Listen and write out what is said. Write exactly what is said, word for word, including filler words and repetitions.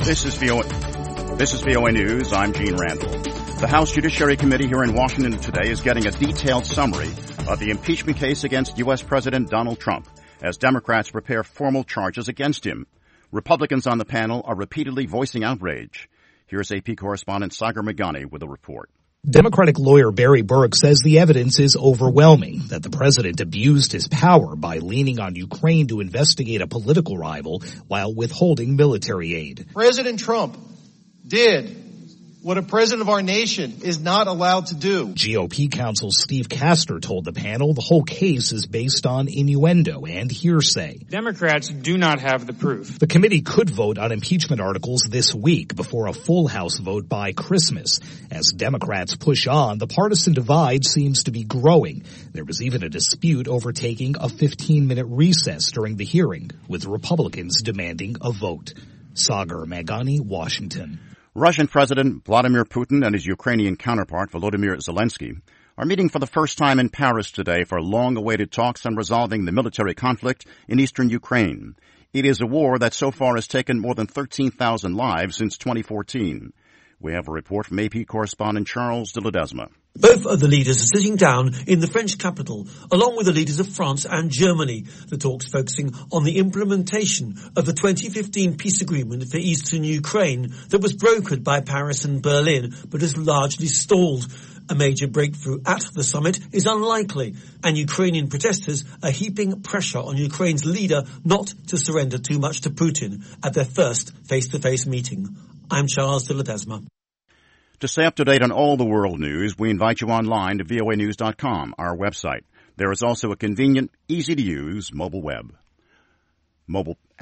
This is V O A. This is V O A News. I'm Gene Randall. The House Judiciary Committee here in Washington today is getting a detailed summary of the impeachment case against U S. President Donald Trump as Democrats prepare formal charges against him. Republicans on the panel are repeatedly voicing outrage. Here's A P correspondent Sagar Meghani with a report. Democratic lawyer Barry Burke says the evidence is overwhelming that the president abused his power by leaning on Ukraine to investigate a political rival while withholding military aid. President Trump did what a president of our nation is not allowed to do. G O P counsel Steve Castor told the panel the whole case is based on innuendo and hearsay. Democrats do not have the proof. The committee could vote on impeachment articles this week before a full House vote by Christmas. As Democrats push on, the partisan divide seems to be growing. There was even a dispute over taking a fifteen-minute recess during the hearing, with Republicans demanding a vote. Sagar Meghani, Washington. Russian President Vladimir Putin and his Ukrainian counterpart Volodymyr Zelensky are meeting for the first time in Paris today for long-awaited talks on resolving the military conflict in eastern Ukraine. It is a war that so far has taken more than thirteen thousand lives since twenty fourteen. We have a report from A P correspondent Charles de Ledesma. Both of the leaders are sitting down in the French capital, along with the leaders of France and Germany. The talks focusing on the implementation of the twenty fifteen peace agreement for eastern Ukraine that was brokered by Paris and Berlin, but has largely stalled. A major breakthrough at the summit is unlikely, and Ukrainian protesters are heaping pressure on Ukraine's leader not to surrender too much to Putin at their first face-to-face meeting. I'm Charles de Ledesma. To stay up to date on all the world news, we invite you online to V O A news dot com, our website. There is also a convenient, easy-to-use mobile web. Mobile